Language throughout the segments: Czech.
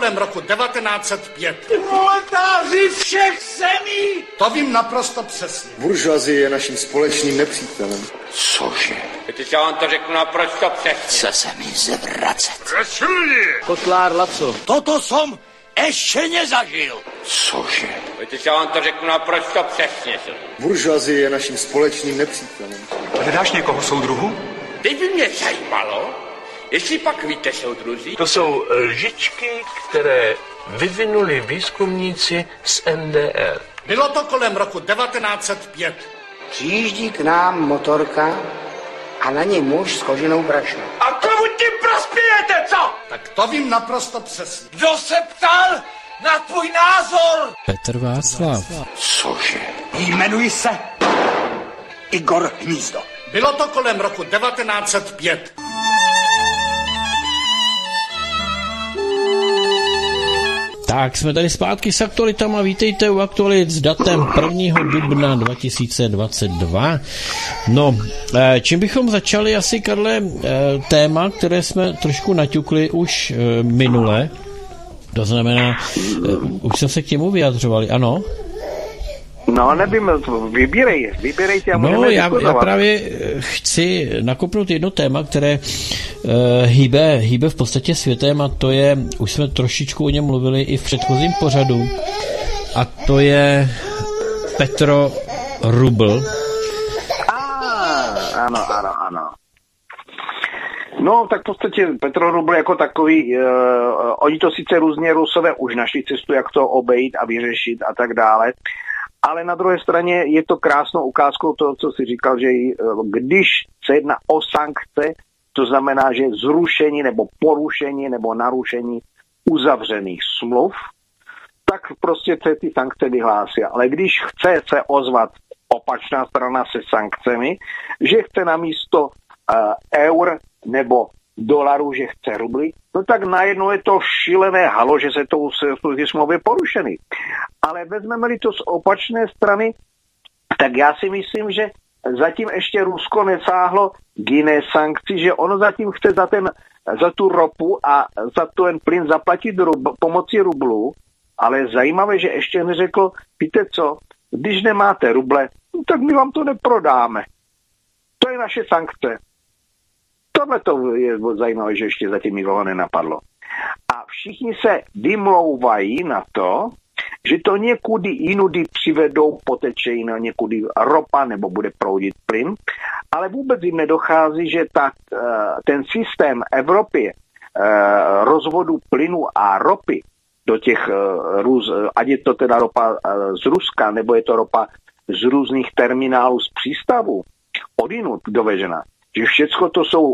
kolem roku 1905. Proletáři všech zemí! To vím naprosto přesně. Buržoazie je naším společným nepřítelem. Cože? Víte, já vám to řeknu naprosto přesně. Co se mi zvracet? Kotlár Laco. Toto som ještě nezažil. Cože? Víte, já vám to řeknu naprosto přesně. Buržoazie je naším společným nepřítelem. Hledáš někoho soudruhu? Teď by mě zajímalo, jestli pak víte, soudruzi. To jsou lžičky, které vyvinuli výzkumníci z NDR. Bylo to kolem roku 1905. Přijíždí k nám motorka a na ní muž s koženou brašnou. A komu tím prospějete, co? Tak to vím naprosto přesně. Kdo se ptal na tvůj názor? Petr Václav. Cože? Jmenuji se Igor Hnízdo. Bylo to kolem roku 1905. Tak, jsme tady zpátky s aktualitama. Vítejte u aktualit s datem 1. dubna 2022. No, čím bychom začali asi, Karle, téma, které jsme trošku naťukli už minule. To znamená, už jsme se k němu vyjadřovali, ano? No, nevím, vybírejte a můžeme diskutovat. Já právě chci nakopnout jedno téma, které hýbe v podstatě světem, a to je, už jsme trošičku o něm mluvili i v předchozím pořadu, a to je Petro Rubl. Ano. No, tak v podstatě Petro Rubl jako takový, oni to sice různě Rusové už našli cestu, jak to obejít a vyřešit a tak dále, ale na druhé straně je to krásnou ukázkou toho, co si říkal, že když se jedná o sankce, to znamená, že zrušení nebo porušení nebo narušení uzavřených smluv, tak prostě se ty sankce vyhlásí. Ale když chce se ozvat opačná strana se sankcemi, že chce namísto eur nebo dolarů, že chce rubly, no tak najednou je to šílené halo, že se ty smlouvy porušeny. Ale vezmeme-li to z opačné strany, tak já si myslím, že zatím ještě Rusko nesáhlo k jiné sankci, že ono zatím chce za tu ropu a za ten plyn zaplatit pomocí rublů, ale zajímavé, že ještě neřeklo, víte co, když nemáte ruble, no tak my vám to neprodáme. To je naše sankce. Tohle to je zajímavé, že ještě zatím nikoho nenapadlo. A všichni se vymlouvají na to, že to někudy jinudy přivedou potečení, někudy ropa nebo bude proudit plyn, ale vůbec jim nedochází, že ten systém Evropy rozvodu plynu a ropy do těch ať je to teda ropa z Ruska, nebo je to ropa z různých terminálů z přístavů, odinut dovežena, že všecko to jsou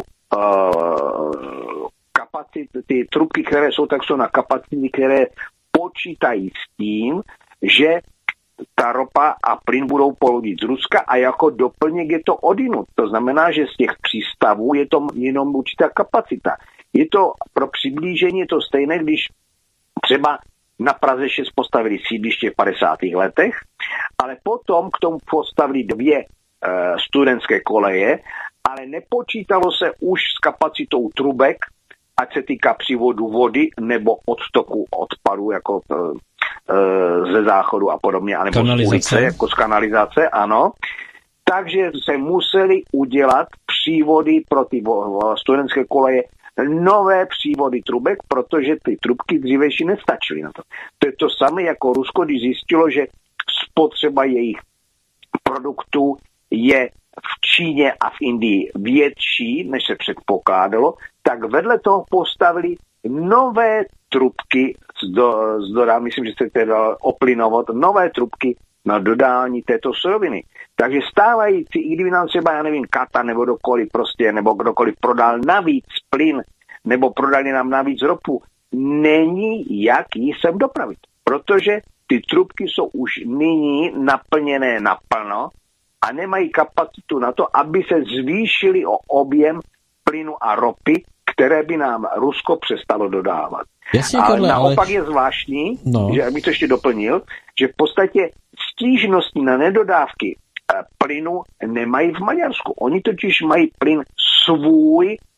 ty trubky, které jsou, tak jsou na kapacity, které počítají s tím, že ta ropa a plyn budou poludit z Ruska a jako doplněk je to odinut. To znamená, že z těch přístavů je to jenom určitá kapacita. Je to pro přiblížení, je to stejné, když třeba na Praze 6 postavili sídliště v 50. letech, ale potom k tomu postavili 2 studentské koleje, ale nepočítalo se už s kapacitou trubek, ať se týká přívodu vody nebo odtoku odpadu, jako ze záchodu a podobně, anebo z ulice, jako z kanalizace, ano. Takže se museli udělat přívody pro ty studentské koleje, nové přívody trubek, protože ty trubky dřívější nestačily na to. To je to samé jako Rusko, když zjistilo, že spotřeba jejich produktů je v Číně a v Indii větší, než se předpokládalo, tak vedle toho postavili nové trubky myslím, že se teda oplynovat, nové trubky na dodání této suroviny. Takže stávající, i kdyby nám třeba, já nevím, Katar nebo kdokoliv prodal navíc plyn, nebo prodali nám navíc ropu, není jak ji sem dopravit. Protože ty trubky jsou už nyní naplněné naplno a nemají kapacitu na to, aby se zvýšili o objem plynu a ropy, které by nám Rusko přestalo dodávat. Jasně, ale Karle, naopak je zvláštní, že abych to ještě doplnil, že v podstatě stížnosti na nedodávky plynu nemají v Maďarsku. Oni totiž mají plyn svůj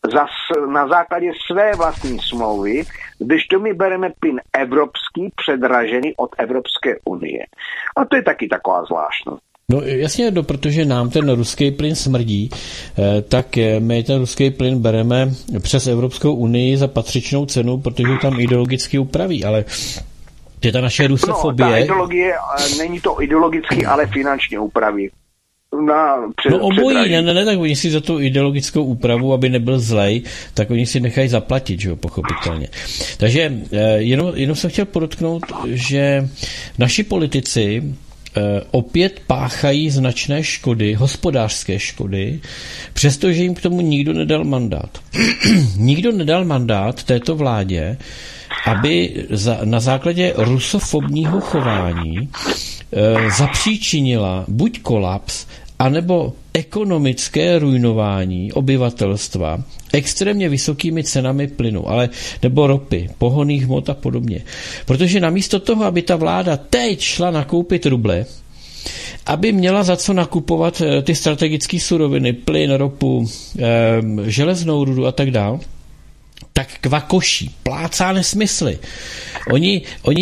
na základě své vlastní smlouvy, když to my bereme plyn evropský předražený od Evropské unie. A to je taky taková zvláštnost. No jasně, protože nám ten ruský plyn smrdí, tak my ten ruský plyn bereme přes Evropskou unii za patřičnou cenu, protože tam ideologicky upraví, ale je ta naše rusofobie... No, ta ideologie, není to ideologicky, ale finančně upraví. Obojí, ne, tak oni si za tu ideologickou úpravu, aby nebyl zlej, tak oni si nechají zaplatit, že jo, pochopitelně. Takže jenom jsem chtěl podotknout, že naši politici opět páchají značné škody, hospodářské škody, přestože jim k tomu nikdo nedal mandát. Nikdo nedal mandát této vládě, aby na základě rusofobního chování zapříčinila buď kolaps, anebo ekonomické ruinování obyvatelstva extrémně vysokými cenami plynu, nebo ropy, pohonných hmot a podobně. Protože namísto toho, aby ta vláda teď šla nakoupit ruble, aby měla za co nakupovat ty strategické suroviny, plyn, ropu, železnou rudu a tak dále, tak kvakoší, plácá nesmysly. Oni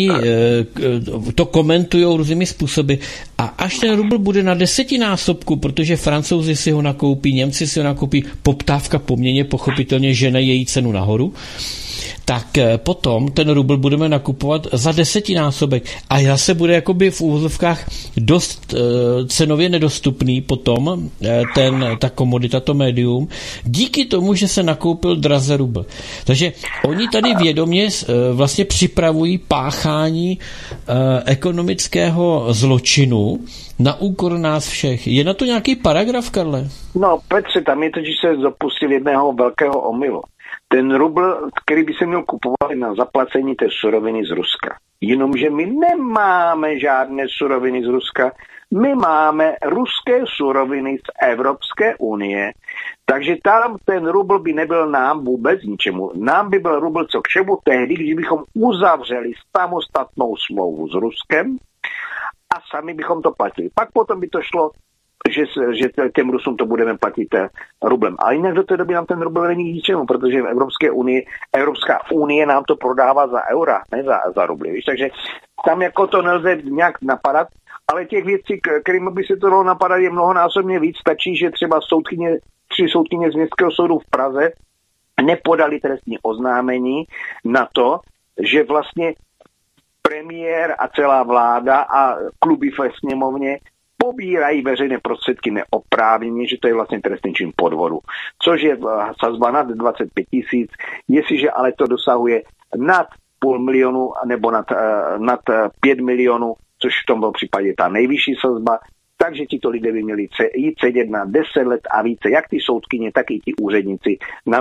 to komentujou různými způsoby a až ten rubl bude na 10násobku, protože Francouzi si ho nakoupí, Němci si ho nakoupí, poptávka po měně pochopitelně žene její cenu nahoru, tak potom ten rubl budeme nakupovat za 10násobek a zase bude jakoby v úvozovkách dost cenově nedostupný potom ta komodita, to médium, díky tomu, že se nakoupil draze rubl. Takže oni tady vědomě vlastně připravují páchání ekonomického zločinu na úkor nás všech. Je na to nějaký paragraf, Karle? No, Petře, tam je totiž se dopustil jedného velkého omylu. Ten rubl, který by se měl kupovat na zaplacení té suroviny z Ruska. Jenomže my nemáme žádné suroviny z Ruska, my máme ruské suroviny z Evropské unie, takže tam ten rubl by nebyl nám vůbec ničemu. Nám by byl rubl co k čemu tehdy, když bychom uzavřeli samostatnou smlouvu s Ruskem a sami bychom to platili. Pak potom by to šlo, že těm Rusům to budeme platit rublem. Ale jinak do té doby nám ten rubl není ničemu, protože v Evropská unie nám to prodává za eura, ne za rubly. Víš? Takže tam jako to nelze nějak napadat, ale těch věcí, kterými by se to dalo napadat, je mnohonásobně víc. Stačí, že třeba tři soudkyně z Městského soudu v Praze nepodali trestní oznámení na to, že vlastně premiér a celá vláda a kluby ve sněmovně pobírají veřejné prostředky neoprávněně, že to je vlastně trestný čin podvodu. Což je sazba nad 25 000, jestliže ale to dosahuje nad 500 000 nebo nad 5 milionů, což v tomto případě ta nejvyšší sazba, takže tito lidé by měli jít sedět na 10 let a více, jak ty soudkyně, tak i ti úředníci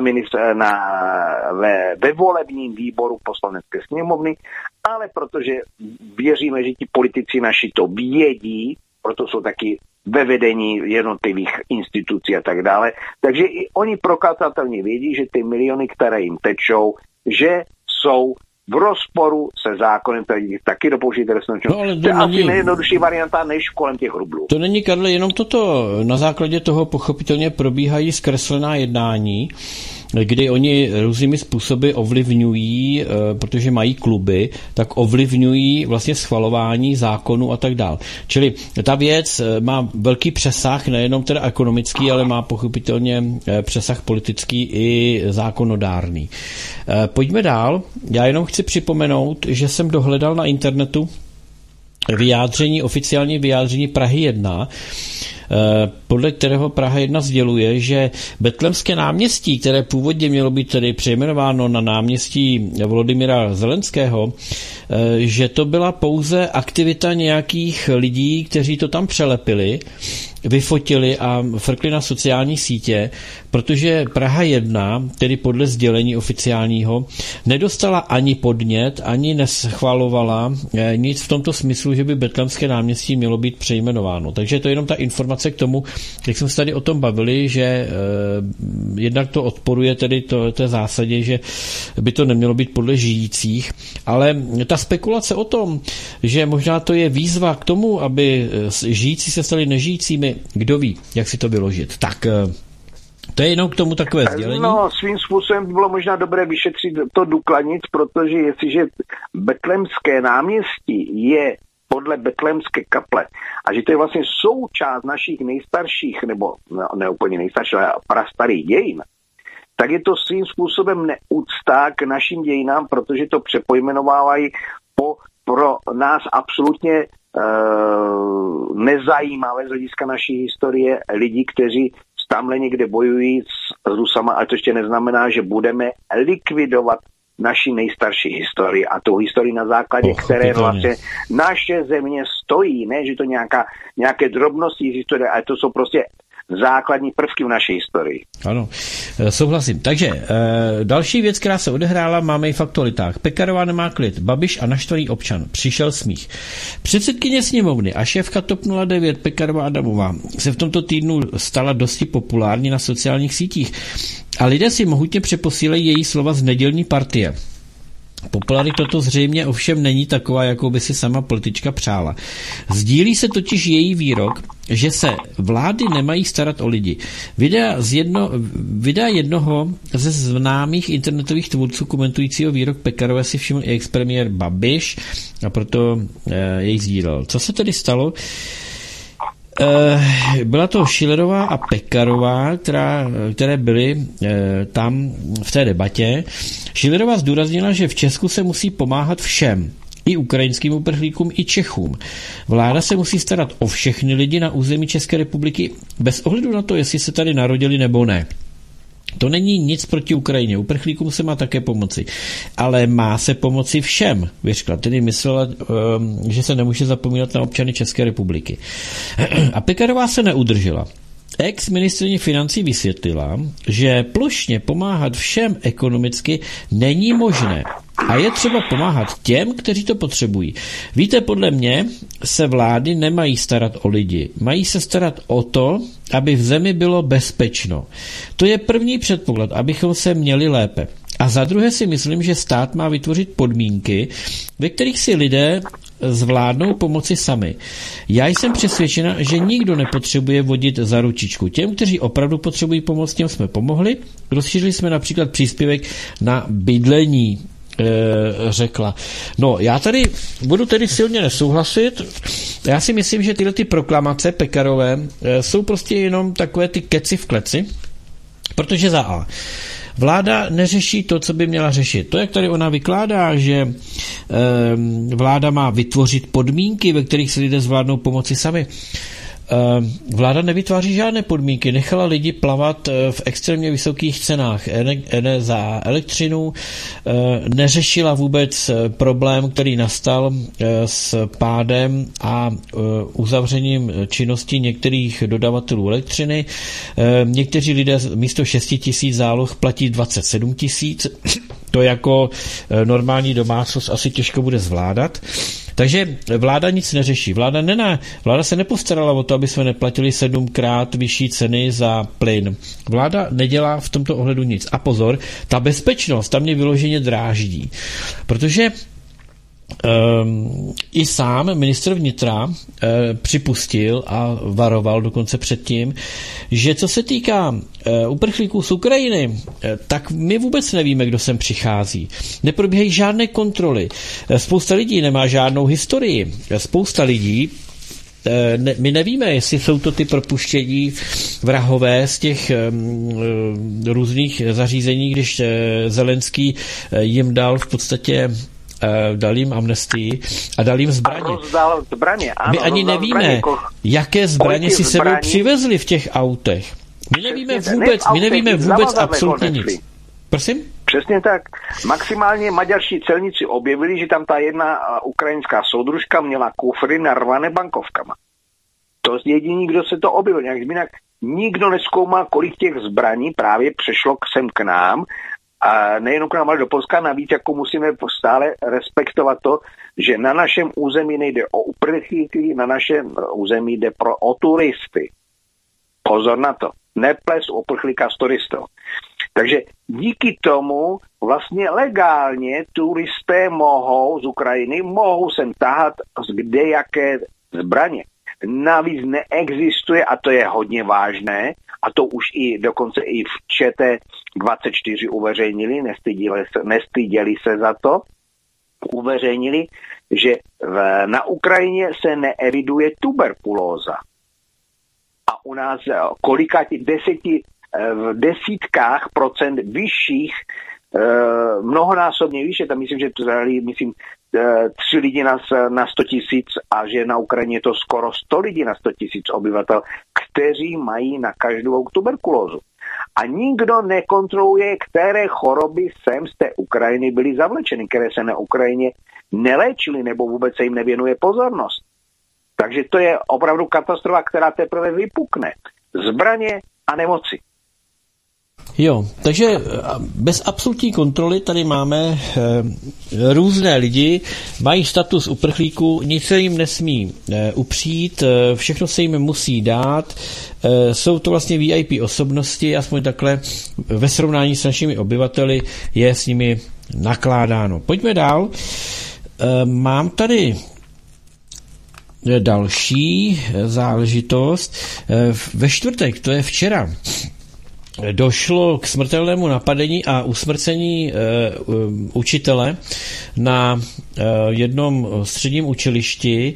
ve volebním výboru Poslanecké sněmovny, ale protože věříme, že ti politici naši to vědí, proto jsou taky ve vedení jednotlivých institucí a tak dále. Takže i oni prokazatelně vědí, že ty miliony, které jim tečou, že jsou v rozporu se zákonem, který taky dopouští trestnou činnost. To je asi nejjednodušší varianta než kolem těch rublů. To není, Karle, jenom toto. Na základě toho pochopitelně probíhají zkreslená jednání, kdy oni různými způsoby ovlivňují, protože mají kluby, tak ovlivňují vlastně schvalování zákonů a tak dál. Čili ta věc má velký přesah, nejenom teda ekonomický, ale má pochopitelně přesah politický i zákonodárný. Pojďme dál. Já jenom chci připomenout, že jsem dohledal na internetu oficiální vyjádření Prahy 1, podle kterého Praha 1 sděluje, že Betlémské náměstí, které původně mělo být tedy přejmenováno na náměstí Volodymyra Zelenského, že to byla pouze aktivita nějakých lidí, kteří to tam přelepili, vyfotili a frkli na sociální sítě, protože Praha 1, tedy podle sdělení oficiálního, nedostala ani podnět, ani neschvalovala nic v tomto smyslu, že by Betlémské náměstí mělo být přejmenováno. Takže to je jenom ta informace k tomu, jak jsme se tady o tom bavili, že jednak to odporuje tedy té zásadě, že by to nemělo být podle žijících, ale ta spekulace o tom, že možná to je výzva k tomu, aby žijící se stali nežijícími, kdo ví, jak si to vyložit. Tak To je jenom k tomu takové sdělení? No, svým způsobem bylo možná dobré vyšetřit to Duklanic, protože jestliže Betlémské náměstí je podle Betlémské kaple a že to je vlastně součást našich nejstarších, nebo ne úplně nejstarších, ale prastarých dějin, tak je to svým způsobem neúcta k našim dějinám, protože to přepojmenovávají pro nás absolutně nezajímavé z hlediska naší historie lidi, kteří tamhle někde bojují s Rusama, ale to ještě neznamená, že budeme likvidovat naši nejstarší historii a tou historii na základě, které vlastně naše země stojí, ne, že to nějaké drobnosti historie, ale to jsou prostě základní prvky v naší historii. Ano, souhlasím. Takže další věc, která se odehrála, máme i v aktualitách. Pekarová nemá klid, Babiš a naštvaný občan. Přišel smích. Předsedkyně sněmovny a šéfka TOP 09 Pekarová Adamová se v tomto týdnu stala dosti populární na sociálních sítích a lidé si mohutně přeposílejí její slova z nedělní partie. Popularita to zřejmě ovšem není taková, jakou by si sama politička přála. Sdílí se totiž její výrok, že se vlády nemají starat o lidi. Videa jednoho ze známých internetových tvůrců komentujícího výrok Pekarové si všiml i expremiér Babiš a proto jej sdílel. Co se tedy stalo? Byla to Schillerová a Pekarová, které byly tam v té debatě. Schillerová zdůraznila, že v Česku se musí pomáhat všem, i ukrajinským uprchlíkům, i Čechům. Vláda se musí starat o všechny lidi na území České republiky, bez ohledu na to, jestli se tady narodili nebo ne. To není nic proti Ukrajině. Uprchlíkům se má také pomoci. Ale má se pomoci všem, vyřkla. Tedy myslela, že se nemůže zapomínat na občany České republiky. A Pekarová se neudržela. Ex-ministryně financí vysvětlila, že plošně pomáhat všem ekonomicky není možné a je třeba pomáhat těm, kteří to potřebují. Víte, podle mě se vlády nemají starat o lidi, mají se starat o to, aby v zemi bylo bezpečno. To je první předpoklad, abychom se měli lépe. A za druhé si myslím, že stát má vytvořit podmínky, ve kterých si lidé zvládnou pomoci sami. Já jsem přesvědčena, že nikdo nepotřebuje vodit za ručičku. Těm, kteří opravdu potřebují pomoc, těm jsme pomohli. Rozšířili jsme například příspěvek na bydlení, řekla. No, já tady budu tedy silně nesouhlasit. Já si myslím, že tyhle ty proklamace Pekarové jsou prostě jenom takové ty keci v kleci, protože za A. Vláda neřeší to, co by měla řešit. To, jak tady ona vykládá, že vláda má vytvořit podmínky, ve kterých se lidé zvládnou pomoci sami. Vláda nevytváří žádné podmínky, nechala lidi plavat v extrémně vysokých cenách za elektřinu, neřešila vůbec problém, který nastal s pádem a uzavřením činnosti některých dodavatelů elektřiny. Někteří lidé místo 6 000 záloh platí 27 000, to jako normální domácnost asi těžko bude zvládat. Takže vláda nic neřeší. Vláda se nepostarala o to, aby jsme neplatili 7krát vyšší ceny za plyn. Vláda nedělá v tomto ohledu nic. A pozor, ta bezpečnost tam mě vyloženě dráždí. Protože i sám ministr vnitra připustil a varoval dokonce předtím, že co se týká uprchlíků z Ukrajiny, tak my vůbec nevíme, kdo sem přichází. Neprobíhají žádné kontroly. Spousta lidí nemá žádnou historii. Spousta lidí my nevíme, jestli jsou to ty propuštění vrahové z těch různých zařízení, když Zelenský jim dal v podstatě dal jim amnestii a dal jim zbraně. Ano, my ani nevíme, jaké zbraně si sebou přivezli v těch autech. My nevíme vůbec absolutně nic. Prosím? Přesně tak. Maximálně maďarští celníci objevili, že tam ta jedna ukrajinská soudružka měla kufry narvané bankovkama. To je jediný, kdo se to objevil. Jinak nikdo nezkoumal, kolik těch zbraní právě přešlo sem k nám, a nejenom k nám, ale do Polska. Navíc jako musíme stále respektovat to, že na našem území nejde o uprchlíky, na našem území jde o turisty. Pozor na to. Neples uprchlíka s turistou. Takže díky tomu vlastně legálně turisté z Ukrajiny mohou sem tahat kdejaké zbraně. Navíc neexistuje, a to je hodně vážné, a to už i dokonce i v ČT24 uveřejnili, nestyděli se za to, uveřejnili, že na Ukrajině se neeviduje tuberkulóza. A u nás v desítkách procent vyšších, mnohonásobně vyšší, tam myslím, že to dali, 3 lidi na 100 000 a že na Ukrajině je to skoro 100 lidí na 100 000 obyvatel, kteří mají na každou tuberkulózu. A nikdo nekontroluje, které choroby sem z té Ukrajiny byly zavlečeny, které se na Ukrajině neléčily nebo vůbec se jim nevěnuje pozornost. Takže to je opravdu katastrofa, která teprve vypukne. Zbraně a nemoci. Jo, takže bez absolutní kontroly tady máme různé lidi, mají status uprchlíků, nic se jim nesmí upřít, všechno se jim musí dát, jsou to vlastně VIP osobnosti, aspoň takhle ve srovnání s našimi obyvateli je s nimi nakládáno. Pojďme dál. Mám tady další záležitost. Ve čtvrtek, to je včera, došlo k smrtelnému napadení a usmrcení učitele na jednom středním učilišti.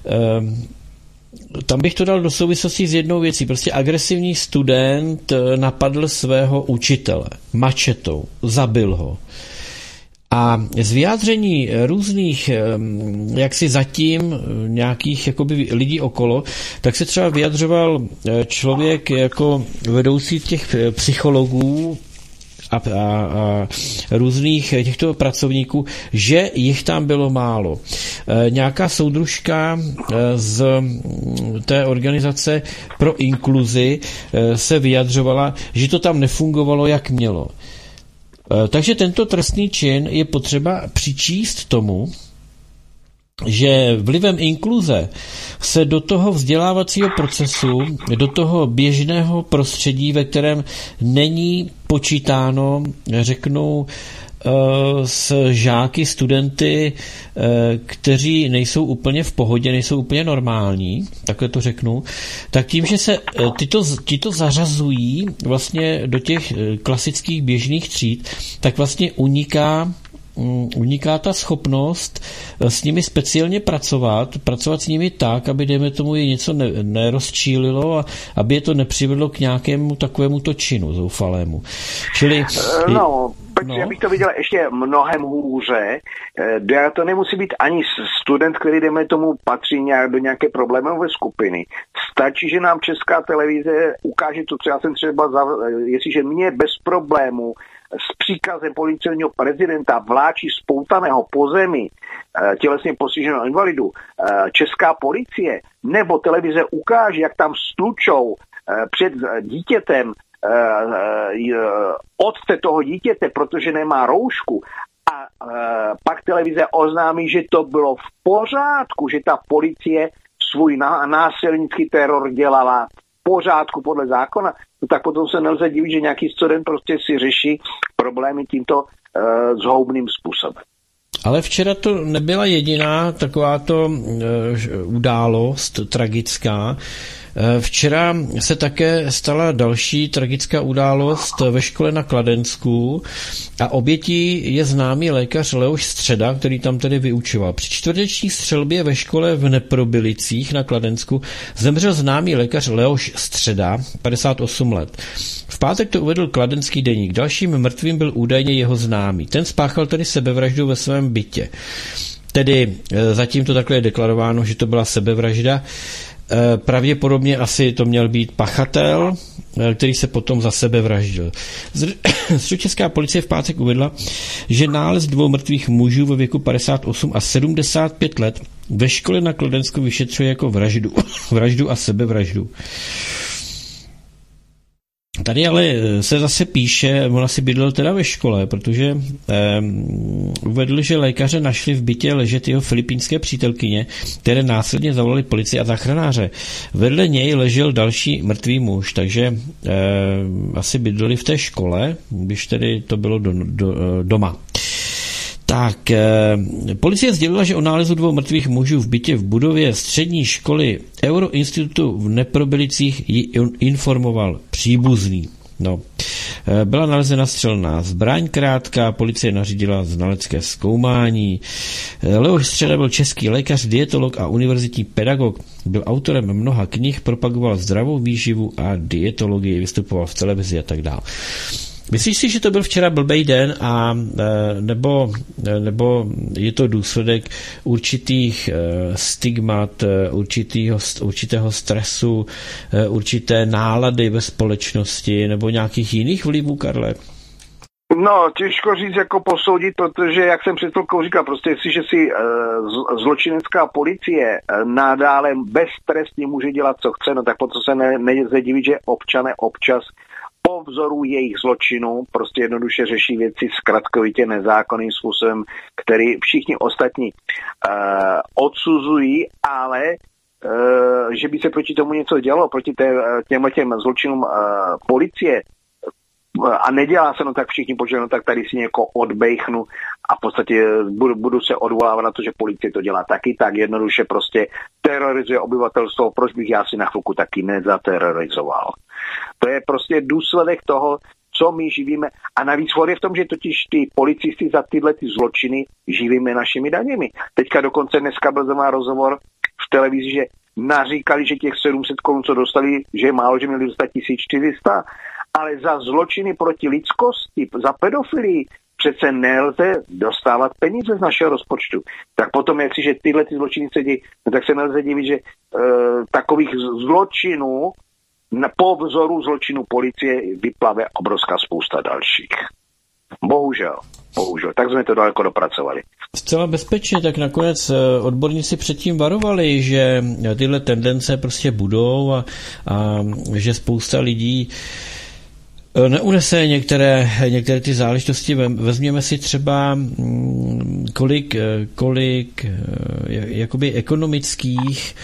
Tam bych to dal do souvislosti s jednou věcí. Prostě agresivní student napadl svého učitele mačetou, zabil ho. A z vyjádření různých, jaksi zatím nějakých jakoby lidí okolo, tak se třeba vyjadřoval člověk jako vedoucí těch psychologů a různých těchto pracovníků, že jich tam bylo málo. Nějaká soudružka z té organizace pro inkluzi se vyjadřovala, že to tam nefungovalo, jak mělo. Takže tento trestný čin je potřeba přičíst tomu, že vlivem inkluze se do toho vzdělávacího procesu, do toho běžného prostředí, ve kterém není počítáno, řeknu, s žáky, studenty, kteří nejsou úplně v pohodě, nejsou úplně normální, takhle to řeknu, tak tím, že se tyto zařazují vlastně do těch klasických běžných tříd, tak vlastně uniká ta schopnost s nimi speciálně pracovat s nimi tak, aby, dejme tomu, je něco nerozčílilo a aby je to nepřivedlo k nějakému takovému to činu zoufalému. Čili... Já bych to viděl ještě mnohem hůře. To nemusí být ani student, který, dejme tomu, patří do nějaké problémové skupiny. Stačí, že nám Česká televize ukáže to, co já jsem jestliže mě bez problému s příkazem policejního prezidenta vláčí spoutaného po zemi tělesně postiženého invalidu česká policie, nebo televize ukáže, jak tam stlučou před dítětem otce toho dítěte, protože nemá roušku, a pak televize oznámí, že to bylo v pořádku, že ta policie svůj násilnický teror dělala v pořádku podle zákona, no tak potom se nelze divit, že nějaký student prostě si řeší problémy tímto zhoubným způsobem. Ale včera to nebyla jediná takováto událost tragická. Včera se také stala další tragická událost ve škole na Kladensku a obětí je známý lékař Leoš Středa, který tam tedy vyučoval. Při čtvrteční střelbě ve škole v Neprobylicích na Kladensku zemřel známý lékař Leoš Středa, 58 let. V pátek to uvedl Kladenský deník. Dalším mrtvým byl údajně jeho známý. Ten spáchal tedy sebevraždu ve svém bytě. Tedy zatím to takhle je deklarováno, že to byla sebevražda. Pravděpodobně asi to měl být pachatel, který se potom za sebe vraždil. Středočeská policie v pátek uvedla, že nález 2 mrtvých mužů ve věku 58 a 75 let ve škole na Kladensku vyšetřuje jako vraždu a sebevraždu. Tady ale se zase píše, on asi bydlel teda ve škole, protože uvedl, že lékaře našli v bytě ležet jeho filipínské přítelkyně, které následně zavolali policii a záchranáře. Vedle něj ležel další mrtvý muž, takže asi bydleli v té škole, když tedy to bylo doma. Tak, policie sdělila, že o nálezu 2 mrtvých mužů v bytě v budově střední školy Euroinstitutu v Neprobylicích ji informoval příbuzný. No, byla nalezena střelná zbraň krátká, policie nařídila znalecké zkoumání. Leoš Středa byl český lékař, dietolog a univerzitní pedagog. Byl autorem mnoha knih, propagoval zdravou výživu a dietologii, vystupoval v televizi a tak dále. Myslíš si, že to byl včera blbej den a nebo je to důsledek určitých stigmat, určitého stresu, určité nálady ve společnosti nebo nějakých jiných vlivů, Karle? No, těžko říct, jako posoudit, protože, jak jsem před chvilkou říkal, prostě jestliže si zločinecká policie nadále beztrestně může dělat, co chce, no tak potom se nelze divit, že občané občas po vzoru jejich zločinů prostě jednoduše řeší věci zkratkovitě nezákonným způsobem, který všichni ostatní odsuzují, ale že by se proti tomu něco dělalo, proti těm zločinům policie, a nedělá se, no tak všichni počítají, no tak tady si někoho odbejchnu a v podstatě budu se odvolávat na to, že policie to dělá taky, tak jednoduše prostě terorizuje obyvatelstvo, proč bych já si na chvilku taky nezaterorizoval. To je prostě důsledek toho, co my živíme. A navíc je v tom, že totiž ty policisty za tyhle ty zločiny živíme našimi daněmi. Teďka dokonce dneska byl zrovna rozhovor v televizi, že naříkali, že těch 700 korun, co dostali, že je málo, že měli dostat 1400, ale za zločiny proti lidskosti, za pedofilii přece nelze dostávat peníze z našeho rozpočtu. Tak potom, jestliže tyhle ty zločiny se dějí, tak se nelze divit, že takových zločinů po vzoru zločinu policie vyplave obrovská spousta dalších. Bohužel. Tak jsme to daleko dopracovali. Zcela bezpečně, tak nakonec odborníci předtím varovali, že tyhle tendence prostě budou a že spousta lidí neunese některé ty záležitosti. Vezměme si třeba kolik jakoby ekonomických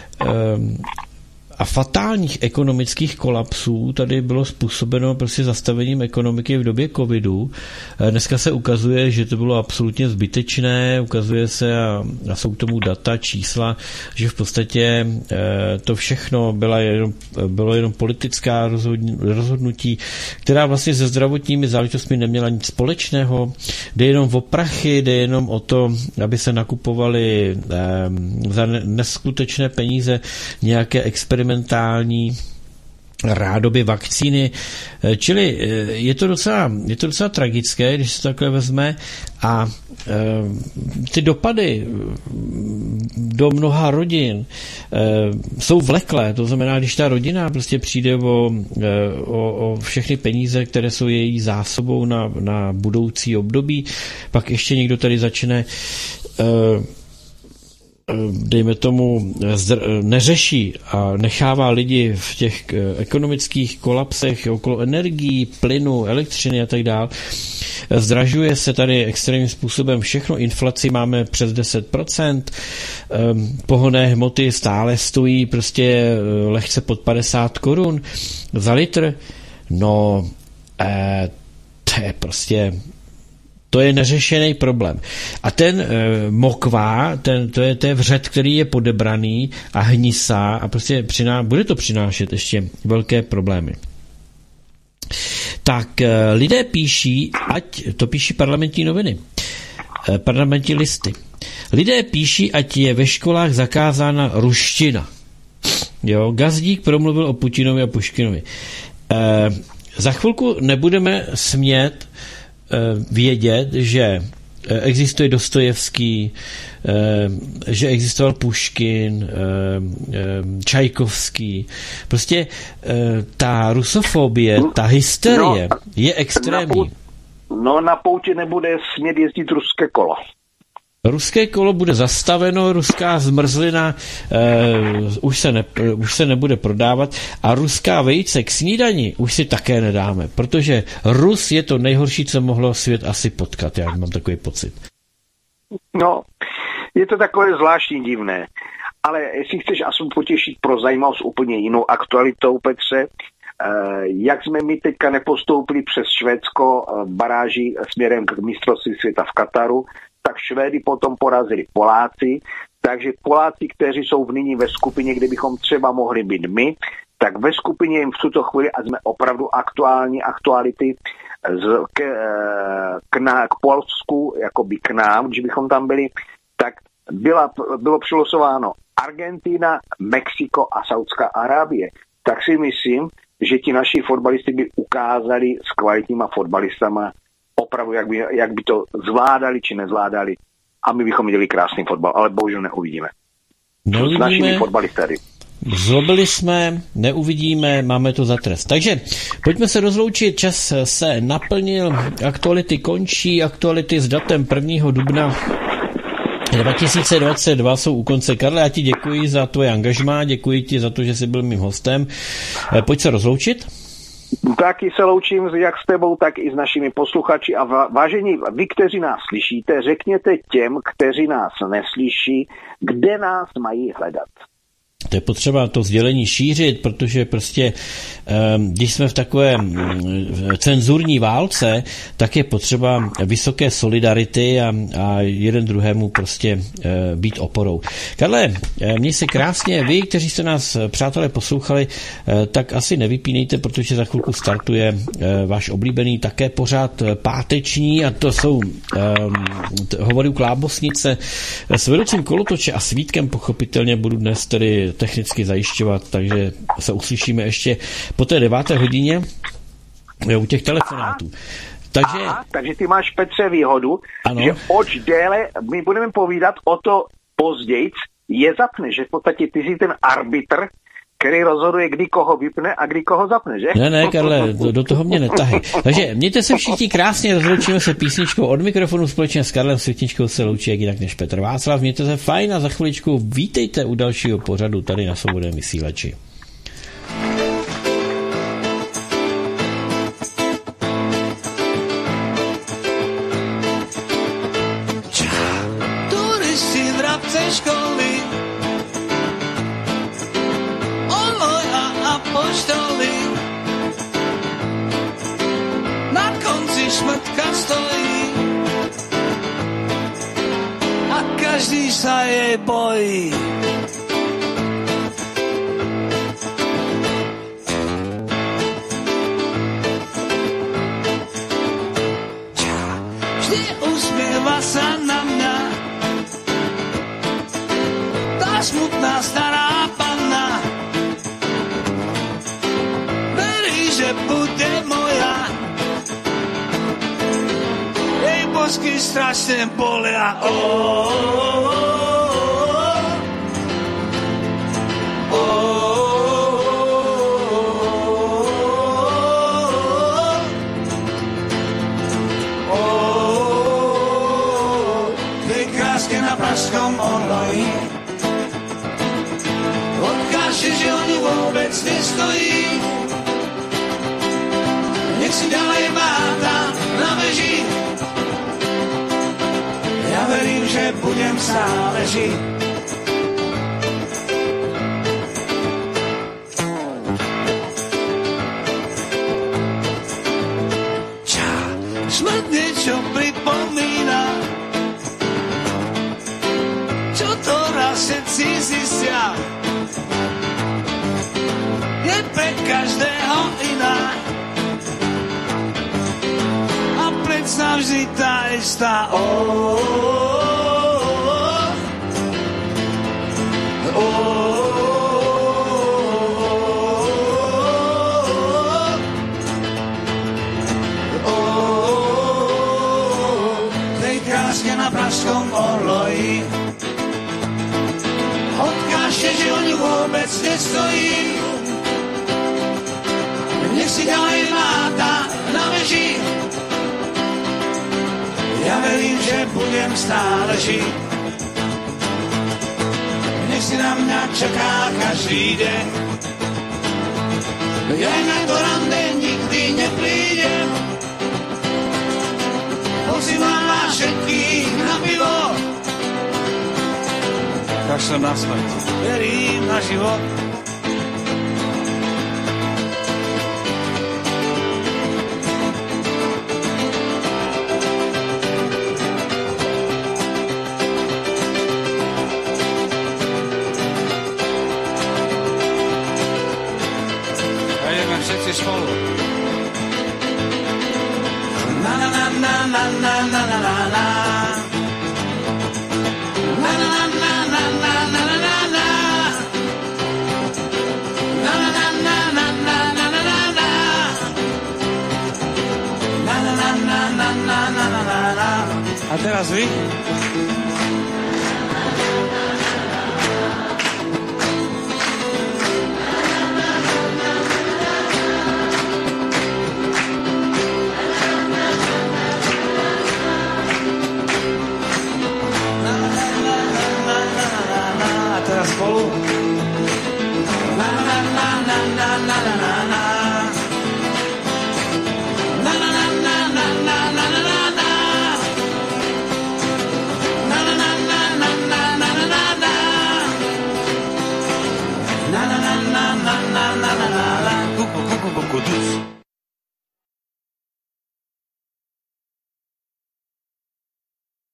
a fatálních ekonomických kolapsů tady bylo způsobeno prostě zastavením ekonomiky v době covidu. Dneska se ukazuje, že to bylo absolutně zbytečné, ukazuje se a jsou k tomu data, čísla, že v podstatě to všechno bylo jenom politická rozhodnutí, která vlastně se zdravotními záležitostmi neměla nic společného. Jde jenom o prachy, jde jenom o to, aby se nakupovaly za neskutečné peníze nějaké experimentální rádoby vakcíny. Čili je to docela tragické, když se to takhle vezme a ty dopady do mnoha rodin jsou vleklé. To znamená, když ta rodina prostě přijde o všechny peníze, které jsou její zásobou na budoucí období, pak ještě někdo tady začne dejme tomu, neřeší a nechává lidi v těch ekonomických kolapsech okolo energií, plynu, elektřiny a tak dále. Zdražuje se tady extrémním způsobem všechno. Inflaci máme přes 10%. Pohonné hmoty stále stojí prostě lehce pod 50 korun za litr. No, to je prostě... To je neřešený problém. A ten mokvá, to je vřet, který je podebraný a hnisá a prostě bude to přinášet ještě velké problémy. Tak lidé píší, to píší parlamentní noviny, parlamentní listy. Lidé píší, ať je ve školách zakázána ruština. Jo, Gazdík promluvil o Putinovi a Puškinovi. Za chvilku nebudeme smět vědět, že existuje Dostojevský, že existoval Puškin, Čajkovský. Prostě ta rusofobie, ta hysterie je extrémní. Na pouti nebude smět jezdit ruské kolo. Ruské kolo bude zastaveno, ruská zmrzlina už se nebude prodávat a ruská vejce k snídani už si také nedáme, protože Rus je to nejhorší, co mohlo svět asi potkat, já mám takový pocit. No, je to takové zvláštní divné, ale jestli chceš aspoň potěšit pro zajímavost úplně jinou aktualitou, Petře, jak jsme my teďka nepostoupili přes Švédsko baráží směrem k mistrovství světa v Kataru, tak Švédy potom porazili Poláci, takže Poláci, kteří jsou nyní ve skupině, kde bychom třeba mohli být my, tak ve skupině jim v tuto chvíli, a jsme opravdu aktuality k Polsku, jakoby k nám, když bychom tam byli, tak bylo přilosováno Argentina, Mexiko a Saudská Arábie. Tak si myslím, že ti naši fotbalisti by ukázali s kvalitníma fotbalistama opravdu, jak by to zvládali či nezvládali. A my bychom viděli krásný fotbal, ale bohužel neuvidíme. S našimi fotbalisty. Zlobili jsme, neuvidíme, máme to za trest. Takže pojďme se rozloučit, čas se naplnil, aktuality končí, aktuality s datem 1. dubna 2022 jsou u konce. Karle, já ti děkuji za tvoje angažmá, děkuji ti za to, že jsi byl mým hostem. Pojď se rozloučit. Taky se loučím jak s tebou, tak i s našimi posluchači a vážení, vy, kteří nás slyšíte, řekněte těm, kteří nás neslyší, kde nás mají hledat. To je potřeba to sdělení šířit, protože prostě, když jsme v takové cenzurní válce, tak je potřeba vysoké solidarity a jeden druhému prostě být oporou. Karle, měj se krásně. Vy, kteří jste nás, přátelé, poslouchali, tak asi nevypínejte, protože za chvilku startuje váš oblíbený také pořád páteční a to jsou hovory u Klábosnice. S vedoucím Kolotoče a s Vítkem pochopitelně budu dnes tedy technicky zajišťovat, takže se uslyšíme ještě po té 9. hodině u těch telefonátů. Takže ty máš, Petře, výhodu, ano. Že oč déle, my budeme povídat o to později, je zapne, že v podstatě ty jsi ten arbitr, který rozhoduje, kdy koho vypne a kdy koho zapne, že? Ne, Karle, do toho mě netahej. Takže mějte se všichni krásně, rozloučíme se písničkou od mikrofonu společně s Karlem Světničkou se loučí jak jinak než Petr Václav. Mějte se fajn a za chviličku vítejte u dalšího pořadu tady na Svobodném vysílači. Turisti, vrabce školy, poštoly, na konci šmrtka stojí a každý sa jej bojí. Vždy usmieva sa na mňa tá smutná stará panna, že bude moja. Jej bosky strašne bolia. Tej kráske na pražskom orloji odkáže, že oni vôbec nestojí. Nech si ďalej máta na veži. Ja verím, že budem stále žiť. Smrť niečo pripomína, čo to raz všetci zistia. Je pre každého iná, predsa vždy tá istá. Tej kráske na pražskom orloji odkážte, že oni vôbec nestojí. Nech si ďalej máta na veži. Ja verím, že budem stále žiť. Nech si na mňa čaká každý deň. Ja inak do rande nikdy neprídem. Pozývam vás všetkých na pivo. Kašlem na smrť. Verím na život. na na na na na na na. Na na na na na na na na na na. Na na na na na na na na na na. Na na na na na na na na na. A teraz vy?